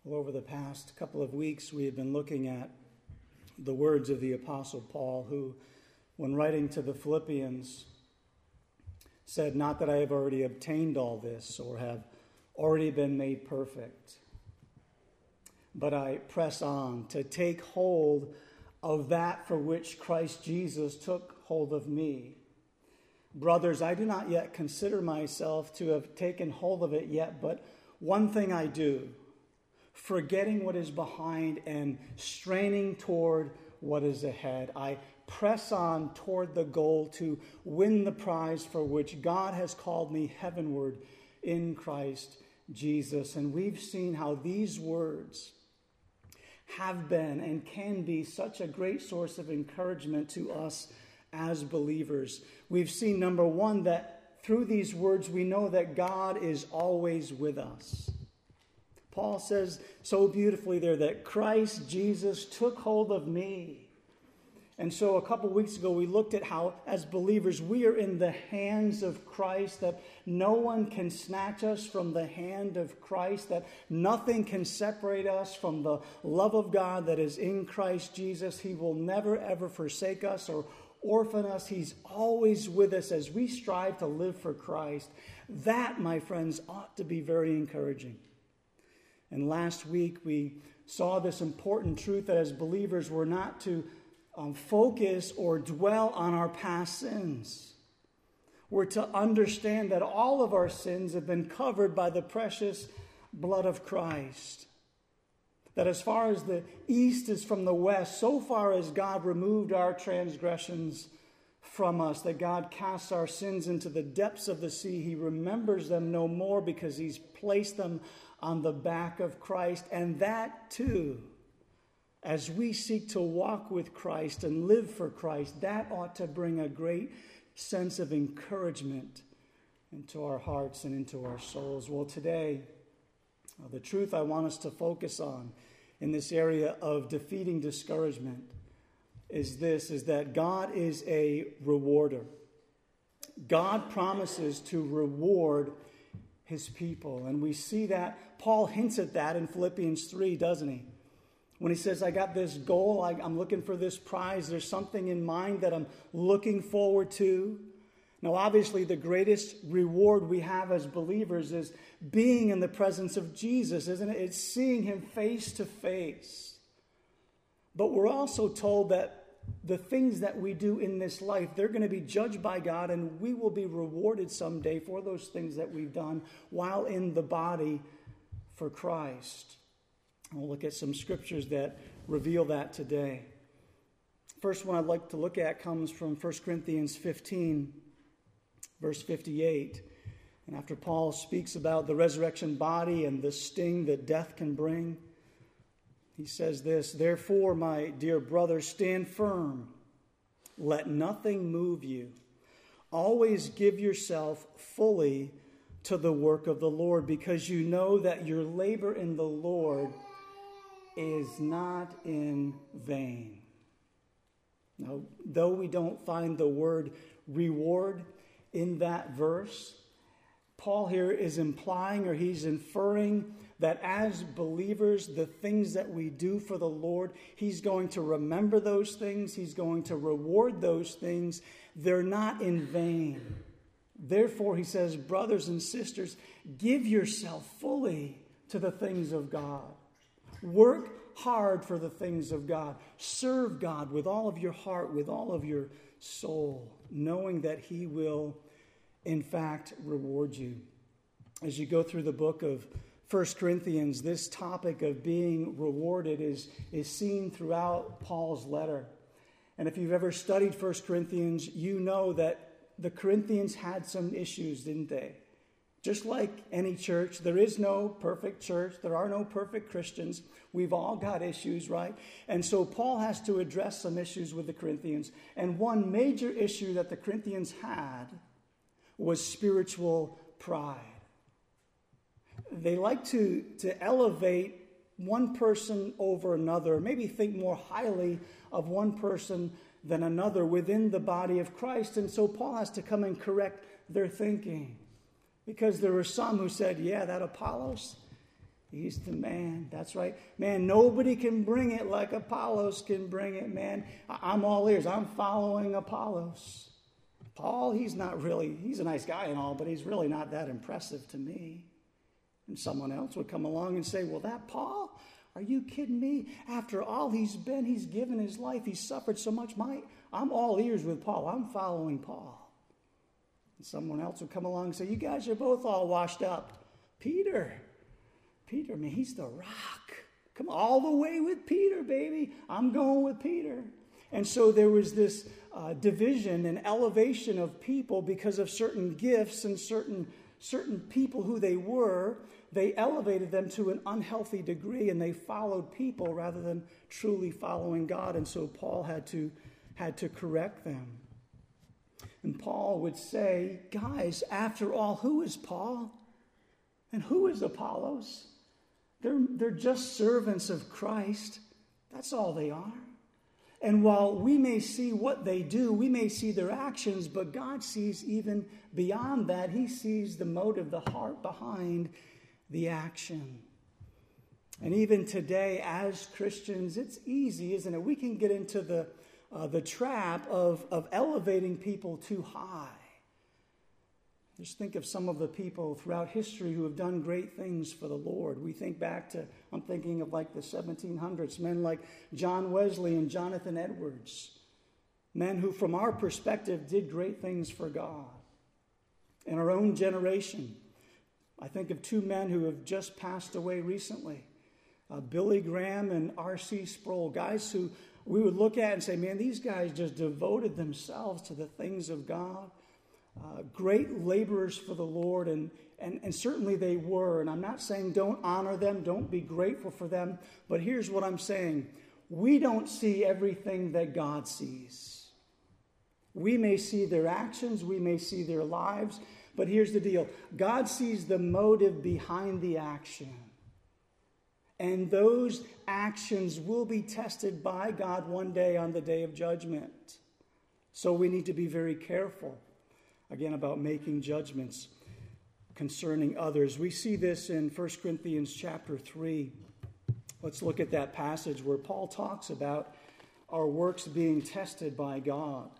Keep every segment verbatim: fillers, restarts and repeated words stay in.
Well, over the past couple of weeks, we have been looking at the words of the Apostle Paul, who, when writing to the Philippians, said, "Not that I have already obtained all this or have already been made perfect, but I press on to take hold of that for which Christ Jesus took hold of me. Brothers, I do not yet consider myself to have taken hold of it yet, but one thing I do, forgetting what is behind and straining toward what is ahead, I press on toward the goal to win the prize for which God has called me heavenward in Christ Jesus." And we've seen how these words have been and can be such a great source of encouragement to us as believers. We've seen, number one, that through these words we know that God is always with us. Paul says so beautifully there that Christ Jesus took hold of me. And so a couple weeks ago we looked at how, as believers, we are in the hands of Christ, that no one can snatch us from the hand of Christ, that nothing can separate us from the love of God that is in Christ Jesus. He will never, ever forsake us or orphan us. He's always with us as we strive to live for Christ. That, my friends, ought to be very encouraging. And last week we saw this important truth that as believers we're not to um, focus or dwell on our past sins. We're to understand that all of our sins have been covered by the precious blood of Christ. That as far as the east is from the west, so far as God removed our transgressions from us, that God casts our sins into the depths of the sea. He remembers them no more because he's placed them on the back of Christ. And that too, as we seek to walk with Christ and live for Christ, that ought to bring a great sense of encouragement into our hearts and into our souls. Well, today, uh, the truth I want us to focus on in this area of defeating discouragement is this, is that God is a rewarder. God promises to reward his people. And we see that, Paul hints at that in Philippians three, doesn't he? When he says, I got this goal, I, I'm looking for this prize, there's something in mind that I'm looking forward to. Now, obviously, the greatest reward we have as believers is being in the presence of Jesus, isn't it? It's seeing him face to face. But we're also told that the things that we do in this life, they're going to be judged by God, and we will be rewarded someday for those things that we've done while in the body for Christ. We'll look at some scriptures that reveal that today. First one I'd like to look at comes from First Corinthians fifteen, verse fifty-eight. And after Paul speaks about the resurrection body and the sting that death can bring, he says this, "Therefore, my dear brothers, stand firm. Let nothing move you. Always give yourself fully to the work of the Lord, because you know that your labor in the Lord is not in vain." Now, though we don't find the word reward in that verse, Paul here is implying, or he's inferring, that as believers, the things that we do for the Lord, he's going to remember those things. He's going to reward those things. They're not in vain. Therefore, he says, brothers and sisters, give yourself fully to the things of God. Work hard for the things of God. Serve God with all of your heart, with all of your soul, knowing that he will, in fact, reward you. As you go through the book of First Corinthians, this topic of being rewarded is, is seen throughout Paul's letter. And if you've ever studied First Corinthians, you know that the Corinthians had some issues, didn't they? Just like any church, there is no perfect church. There are no perfect Christians. We've all got issues, right? And so Paul has to address some issues with the Corinthians. And one major issue that the Corinthians had was spiritual pride. They like to, to elevate one person over another, maybe think more highly of one person than another within the body of Christ. And so Paul has to come and correct their thinking. Because there were some who said, yeah, that Apollos, He's the man. That's right. Man, nobody can bring it like Apollos can bring it, man. I'm all ears. I'm following Apollos. Paul, he's not really, he's a nice guy and all, but he's really not that impressive to me. And someone else would come along and say, well, that Paul? Are you kidding me? After all he's been, he's given his life, he's suffered so much. My, I'm all ears with Paul. I'm following Paul. And someone else would come along and say, you guys are both all washed up. Peter, Peter, man, he's the rock. Come all the way with Peter, baby. I'm going with Peter. And so there was this uh, division and elevation of people because of certain gifts and certain certain people who they were. They elevated them to an unhealthy degree, and they followed people rather than truly following God. And so Paul had to had to correct them. And Paul would say, guys, after all, who is Paul? And who is Apollos? They're, they're just servants of Christ. That's all they are. And while we may see what they do, we may see their actions, but God sees even beyond that. He sees the motive, the heart behind the action. And even today, as Christians, it's easy, isn't it? We can get into the, uh, the trap of, of elevating people too high. Just think of some of the people throughout history who have done great things for the Lord. We think back to, I'm thinking of like the seventeen hundreds, men like John Wesley and Jonathan Edwards. Men who, from our perspective, did great things for God. In our own generation, I think of two men who have just passed away recently. Uh, Billy Graham and R C Sproul, guys who we would look at and say, man, these guys just devoted themselves to the things of God. Uh, great laborers for the Lord, and, and, and certainly they were. And I'm not saying don't honor them, don't be grateful for them. But here's what I'm saying. We don't see everything that God sees. We may see their actions, we may see their lives, but here's the deal. God sees the motive behind the action. And those actions will be tested by God one day on the day of judgment. So we need to be very careful. Again, about making judgments concerning others. We see this in First Corinthians chapter three. Let's look at that passage where Paul talks about our works being tested by God.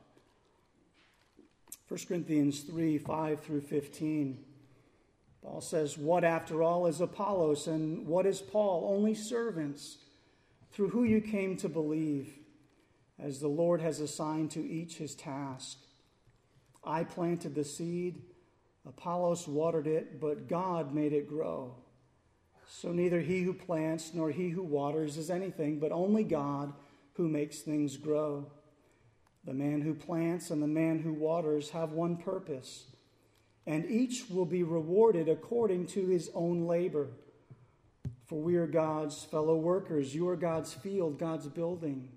First Corinthians three, five through fifteen. Paul says, what after all is Apollos and what is Paul? Only servants through who you came to believe, as the Lord has assigned to each his task. I planted the seed, Apollos watered it, but God made it grow. So neither he who plants nor he who waters is anything, but only God who makes things grow. The man who plants and the man who waters have one purpose, and each will be rewarded according to his own labor. For we are God's fellow workers. You are God's field, God's building.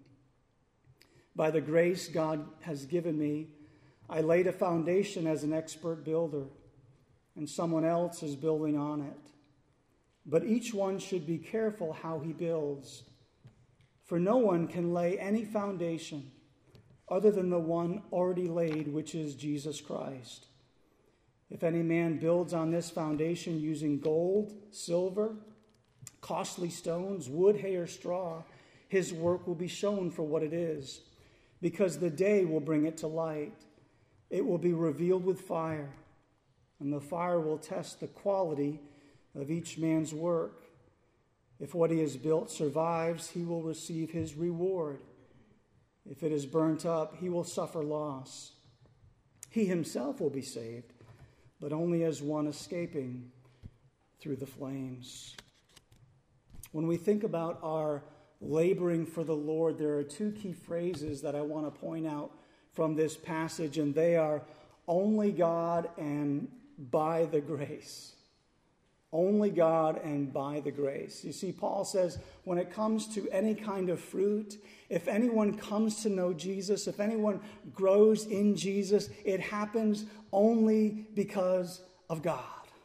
By the grace God has given me, I laid a foundation as an expert builder, and someone else is building on it. But each one should be careful how he builds. For no one can lay any foundation other than the one already laid, which is Jesus Christ. If any man builds on this foundation using gold, silver, costly stones, wood, hay, or straw, his work will be shown for what it is, because the day will bring it to light. It will be revealed with fire, and the fire will test the quality of each man's work. If what he has built survives, he will receive his reward. If it is burnt up, he will suffer loss. He himself will be saved, but only as one escaping through the flames. When we think about our laboring for the Lord, there are two key phrases that I want to point out from this passage, and they are only God and by the grace. Only God and by the grace. You see, Paul says when it comes to any kind of fruit, if anyone comes to know Jesus, if anyone grows in Jesus, it happens only because of God.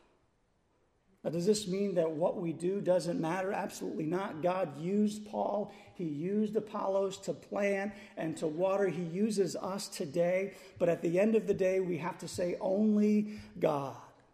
Now, does this mean that what we do doesn't matter? Absolutely not. God used Paul. He used Apollos to plant and to water. He uses us today. But at the end of the day, we have to say only God.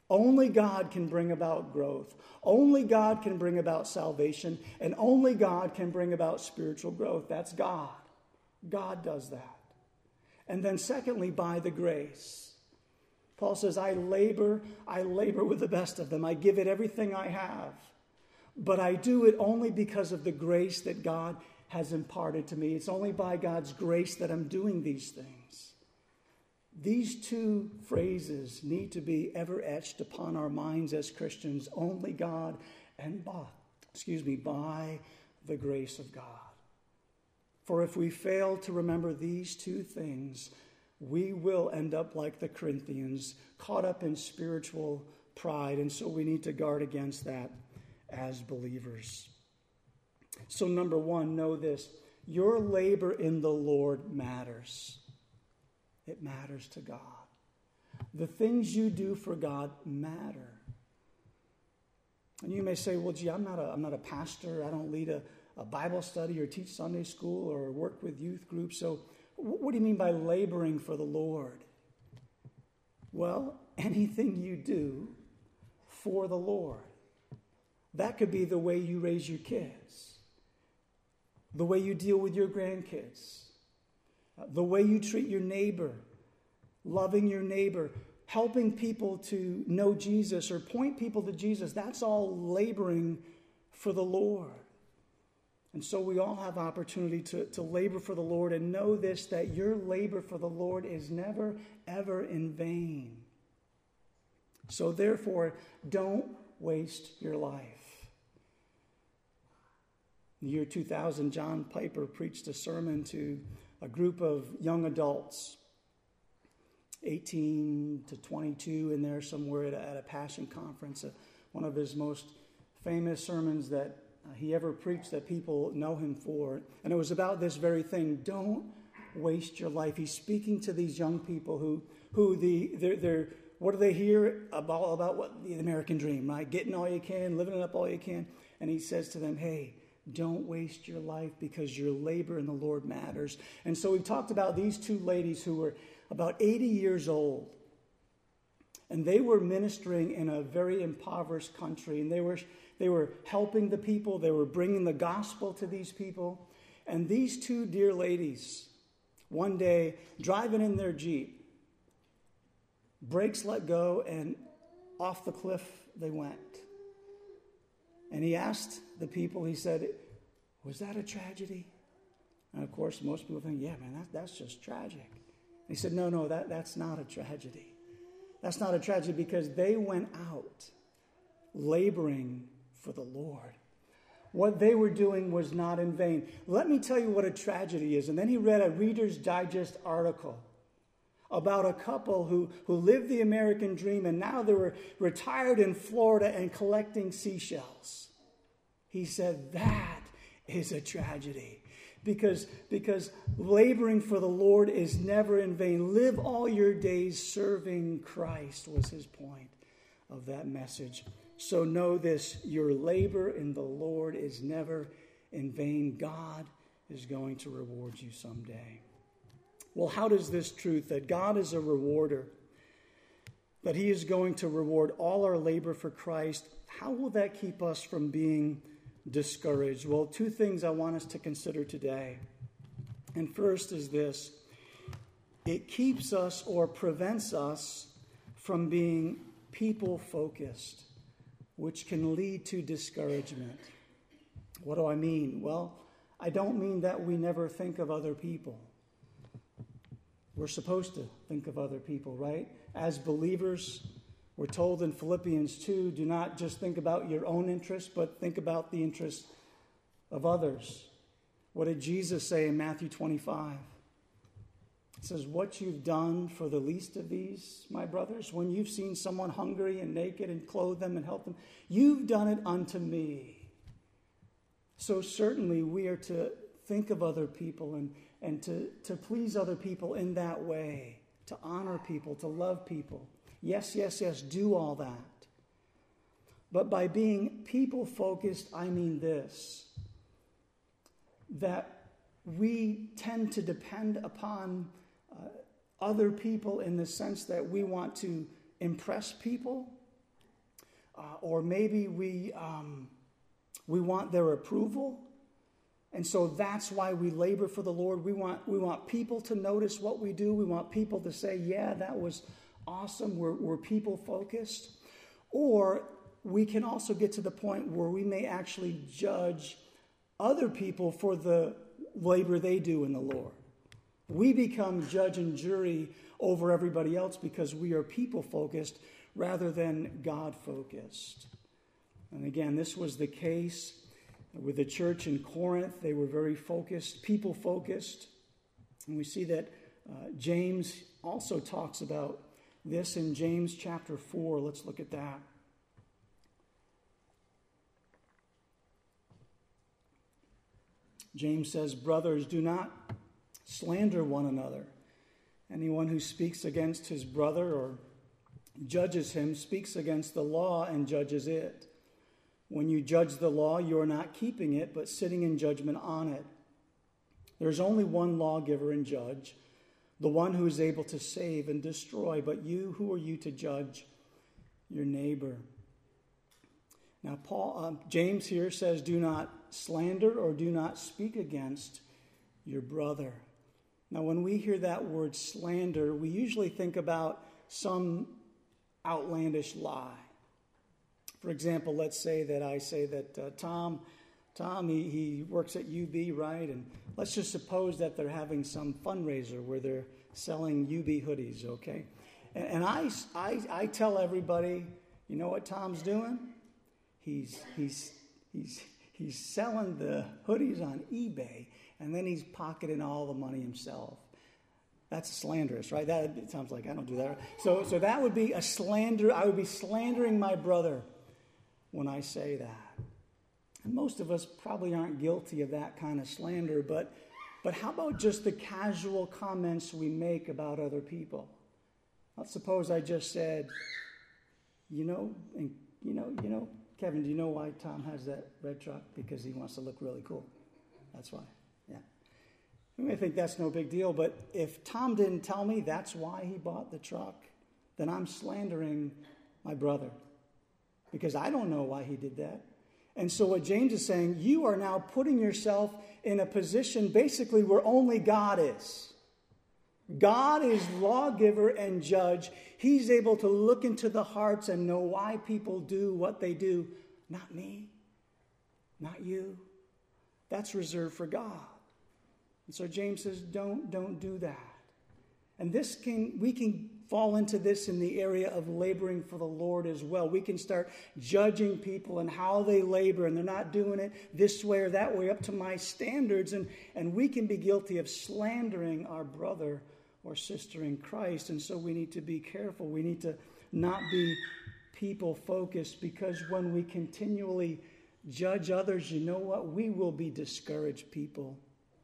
Only God can bring about growth. Only God can bring about salvation. And only God can bring about spiritual growth. That's God. God does that. And then secondly, by the grace. Paul says, I labor, I labor with the best of them. I give it everything I have. But I do it only because of the grace that God has imparted to me. It's only by God's grace that I'm doing these things. These two phrases need to be ever etched upon our minds as Christians. Only God and by, excuse me, by the grace of God. For if we fail to remember these two things, we will end up like the Corinthians, caught up in spiritual pride. And so we need to guard against that as believers. So number one, know this. Your labor in the Lord matters. It matters to God. The things you do for God matter. And you may say, well, gee, I'm not a, I'm not a pastor. I don't lead a, a Bible study or teach Sunday school or work with youth groups. So what do you mean by laboring for the Lord? Well, anything you do for the Lord. That could be the way you raise your kids, the way you deal with your grandkids, the way you treat your neighbor, loving your neighbor, helping people to know Jesus or point people to Jesus. That's all laboring for the Lord. And so we all have opportunity to, to labor for the Lord, and know this, that your labor for the Lord is never, ever in vain. So therefore, don't waste your life. In the year two thousand, John Piper preached a sermon to a group of young adults, eighteen to twenty-two, in there somewhere at a, at a Passion Conference. Uh, one of his most famous sermons that uh, he ever preached, that people know him for. And it was about this very thing. Don't waste your life. He's speaking to these young people who, who the they're, they're what do they hear about, about what the American dream, right? Getting all you can, living it up all you can. And he says to them, hey, don't waste your life, because your labor in the Lord matters. And so we talked about these two ladies who were about eighty years old. And they were ministering in a very impoverished country. And they were, they were helping the people. They were bringing the gospel to these people. And these two dear ladies, one day, driving in their Jeep, brakes let go, and off the cliff they went. And he asked the people, he said, was that a tragedy? And of course, most people think, yeah, man, that, that's just tragic. And he said, no, no, that, that's not a tragedy. That's not a tragedy, because they went out laboring for the Lord. What they were doing was not in vain. Let me tell you what a tragedy is. And then he read a Reader's Digest article about a couple who, who lived the American dream, and now they were retired in Florida and collecting seashells. He said, that is a tragedy. Because, because laboring for the Lord is never in vain. Live all your days serving Christ, was his point of that message. So know this, your labor in the Lord is never in vain. God is going to reward you someday. Well, how does this truth, that God is a rewarder, that he is going to reward all our labor for Christ, how will that keep us from being discouraged? Well, two things I want us to consider today. And first is this: it keeps us or prevents us from being people-focused, which can lead to discouragement. What do I mean? Well, I don't mean that we never think of other people. We're supposed to think of other people, right? As believers, we're told in Philippians two, do not just think about your own interests, but think about the interests of others. What did Jesus say in Matthew twenty-five? It says, what you've done for the least of these, my brothers, when you've seen someone hungry and naked and clothed them and helped them, you've done it unto me. So certainly we are to think of other people and, and to, to please other people in that way, to honor people, to love people. Yes, yes, yes, do all that. But by being people-focused, I mean this, that we tend to depend upon uh, other people in the sense that we want to impress people uh, or maybe we um, we want their approval. And so that's why we labor for the Lord. We want we want people to notice what we do. We want people to say, yeah, that was awesome. We're, we're people focused. Or we can also get to the point where we may actually judge other people for the labor they do in the Lord. We become judge and jury over everybody else because we are people focused rather than God focused. And again, this was the case with the church in Corinth. They were very focused, people focused. And we see that uh, James also talks about this in James chapter four. Let's look at that. James says, brothers, do not slander one another. Anyone who speaks against his brother or judges him speaks against the law and judges it. When you judge the law, you are not keeping it, but sitting in judgment on it. There's only one lawgiver and judge, the one who is able to save and destroy. But you, who are you to judge your neighbor? Now, Paul, um, James here says, do not slander or do not speak against your brother. Now, when we hear that word slander, we usually think about some outlandish lie. For example, let's say that I say that uh, Tom, Tom, he, he works at U B, right? And let's just suppose that they're having some fundraiser where they're selling U B hoodies, okay? And, and I, I, I tell everybody, you know what Tom's doing? He's he's he's he's selling the hoodies on eBay, and then he's pocketing all the money himself. That's slanderous, right? That it sounds like I don't do that. So so that would be a slander. I would be slandering my brother when I say that. And most of us probably aren't guilty of that kind of slander, but but how about just the casual comments we make about other people? Let's suppose I just said, you know, and you know, you know, Kevin, do you know why Tom has that red truck? Because he wants to look really cool. That's why. Yeah. You may think that's no big deal, but if Tom didn't tell me that's why he bought the truck, then I'm slandering my brother because I don't know why he did that. And so what James is saying, you are now putting yourself in a position basically where only God is. God is lawgiver and judge. He's able to look into the hearts and know why people do what they do. Not me, not you. That's reserved for God. And so James says, don't, don't do that. And this can, we can fall into this in the area of laboring for the Lord as well. We can start judging people and how they labor, and they're not doing it this way or that way up to my standards. And, and we can be guilty of slandering our brother or sister in Christ. And so we need to be careful. We need to not be people focused, because when we continually judge others, you know what? We will be discouraged people.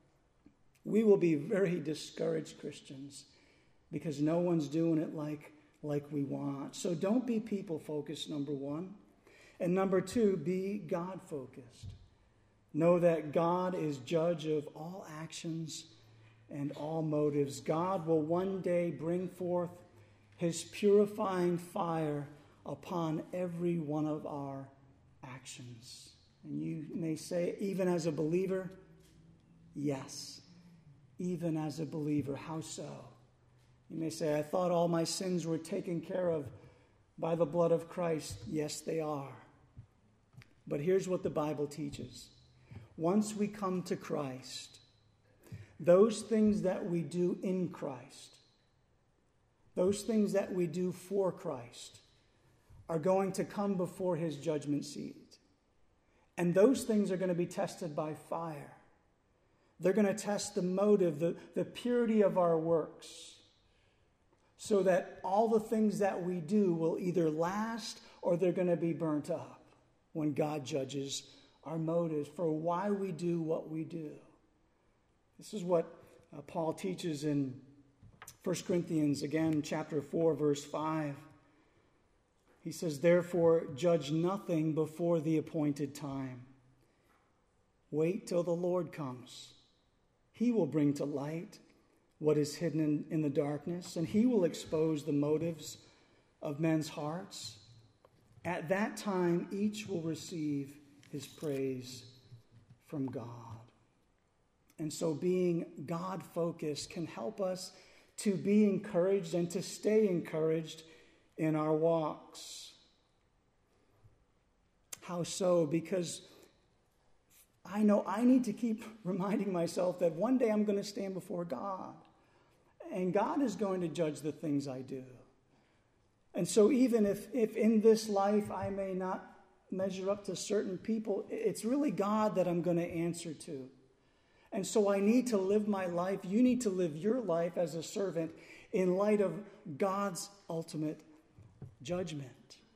We will be very discouraged Christians because no one's doing it like, like we want. So don't be people focused, number one. And number two, be God focused. Know that God is judge of all actions and all motives. God will one day bring forth his purifying fire upon every one of our actions. And you may say, even as a believer, yes. Even as a believer, how so? You may say, I thought all my sins were taken care of by the blood of Christ. Yes, they are. But here's what the Bible teaches. Once we come to Christ, those things that we do in Christ, those things that we do for Christ, are going to come before his judgment seat. And those things are going to be tested by fire. They're going to test the motive, the, the purity of our works, so that all the things that we do will either last or they're going to be burnt up when God judges our motives for why we do what we do. This is what uh, Paul teaches in First Corinthians, again, chapter four, verse five. He says, therefore, judge nothing before the appointed time. Wait till the Lord comes. He will bring to light what is hidden in, in the darkness, and he will expose the motives of men's hearts. At that time, each will receive his praise from God. And so being God-focused can help us to be encouraged and to stay encouraged in our walks. How so? Because I know I need to keep reminding myself that one day I'm going to stand before God. And God is going to judge the things I do. And so even if, if in this life I may not measure up to certain people, it's really God that I'm going to answer to. And so I need to live my life. You need to live your life as a servant in light of God's ultimate judgment.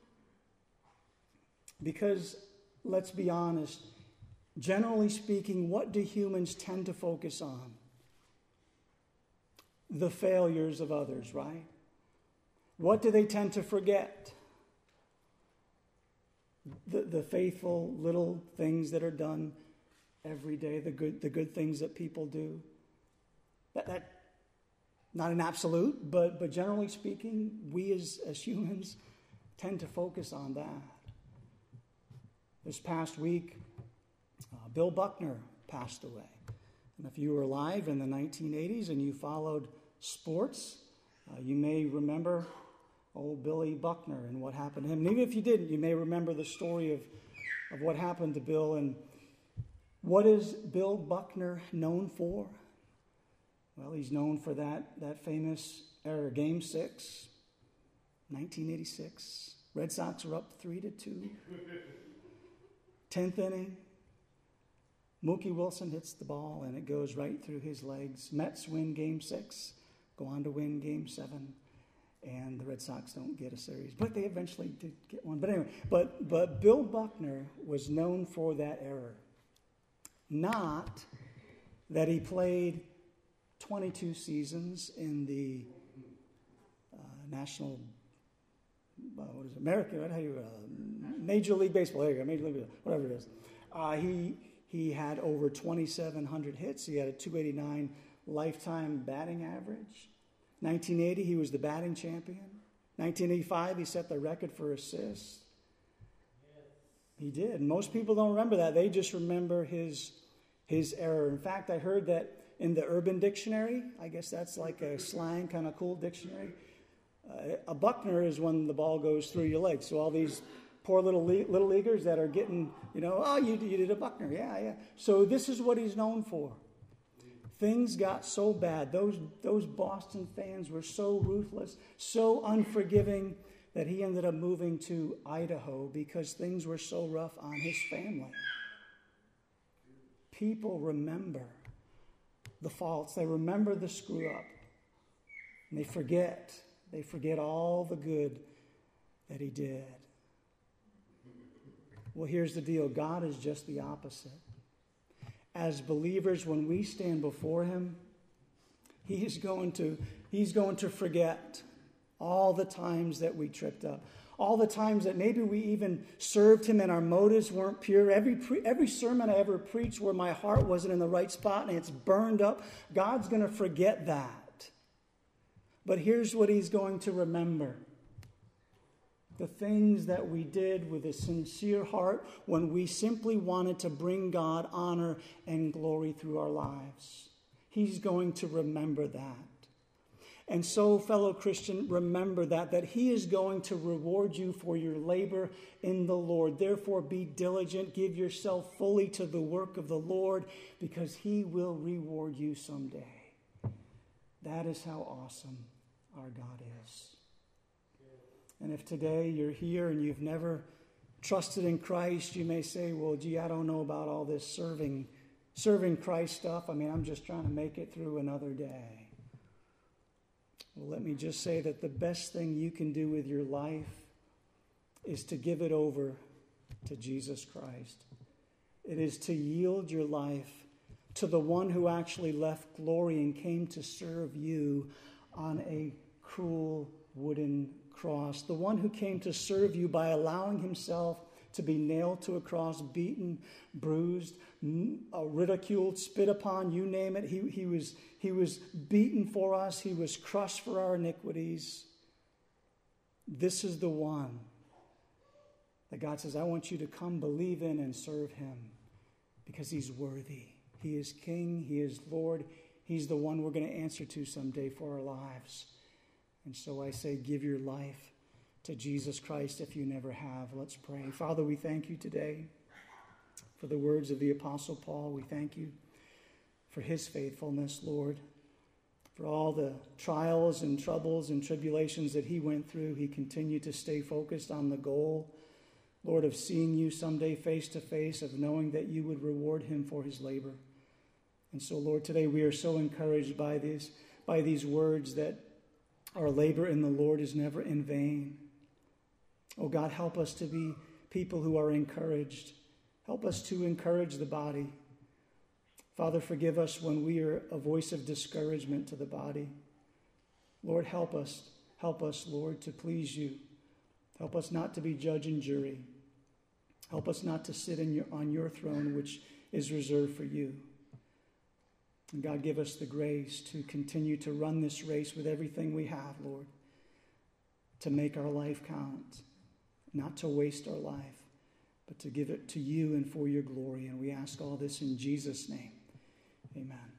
Because, let's be honest, generally speaking, what do humans tend to focus on? The failures of others, right? What do they tend to forget? The, the faithful little things that are done every day, the good, the good things that people do. That, that not an absolute, but, but generally speaking, we as, as humans tend to focus on that. This past week, uh, Bill Buckner passed away. And if you were alive in the nineteen eighties and you followed sports, uh, you may remember old Billy Buckner and what happened to him. And even if you didn't, you may remember the story of, of what happened to Bill. And what is Bill Buckner known for? Well, he's known for that, that famous error, Game six, nineteen eighty-six. Red Sox are up three to two. Tenth inning. Mookie Wilson hits the ball and it goes right through his legs. Mets win Game six, go on to win Game seven. And the Red Sox don't get a series. But they eventually did get one. But anyway, but, but Bill Buckner was known for that error. Not that he played twenty-two seasons in the uh, National, uh, what is it, American, what, how do you, uh, Major League Baseball, there you go, Major League Baseball, whatever it is. Uh, he, he had over twenty-seven hundred hits. He had a two eighty-nine lifetime batting average. nineteen eighty, he was the batting champion. nineteen eighty-five, he set the record for assists. He did. Most people don't remember that. They just remember his, his error. In fact, I heard that in the Urban Dictionary, I guess that's like a slang, kind of cool dictionary, uh, a Buckner is when the ball goes through your legs. So all these poor little le- little leaguers that are getting, you know, oh, you, you did a Buckner. Yeah, yeah. So this is what he's known for. Things got so bad. Those, those Boston fans were so ruthless, so unforgiving, that he ended up moving to Idaho because things were so rough on his family. People remember the faults. They remember the screw up. And they forget. They forget all the good that he did. Well, here's the deal. God is just the opposite. As believers, when we stand before him, he's going to, he's going to forget all the times that we tripped up, all the times that maybe we even served him and our motives weren't pure. Every, pre- every sermon I ever preached where my heart wasn't in the right spot and it's burned up, God's going to forget that. But here's what he's going to remember. The things that we did with a sincere heart when we simply wanted to bring God honor and glory through our lives. He's going to remember that. And so, fellow Christian, remember that, that he is going to reward you for your labor in the Lord. Therefore, be diligent. Give yourself fully to the work of the Lord because he will reward you someday. That is how awesome our God is. And if today you're here and you've never trusted in Christ, you may say, well, gee, I don't know about all this serving, serving Christ stuff. I mean, I'm just trying to make it through another day. Well, let me just say that the best thing you can do with your life is to give it over to Jesus Christ. It is to yield your life to the one who actually left glory and came to serve you on a cruel wooden cross. The one who came to serve you by allowing himself to be nailed to a cross, beaten, bruised, ridiculed, spit upon, you name it. He, he, was, he was beaten for us. He was crushed for our iniquities. This is the one that God says, I want you to come believe in and serve him because he's worthy. He is King. He is Lord. He's the one we're going to answer to someday for our lives. And so I say, give your life to Jesus Christ if you never have. Let's pray. Father, we thank you today for the words of the Apostle Paul. We thank you for his faithfulness, Lord. For all the trials and troubles and tribulations that he went through, he continued to stay focused on the goal, Lord, of seeing you someday face to face, of knowing that you would reward him for his labor. And so, Lord, today we are so encouraged by these, by these words that our labor in the Lord is never in vain. Oh God, help us to be people who are encouraged. Help us to encourage the body. Father, forgive us when we are a voice of discouragement to the body. Lord, help us. Help us, Lord, to please you. Help us not to be judge and jury. Help us not to sit in your, on your throne, which is reserved for you. And God, give us the grace to continue to run this race with everything we have, Lord, to make our life count, not to waste our life, but to give it to you and for your glory. And we ask all this in Jesus' name. Amen.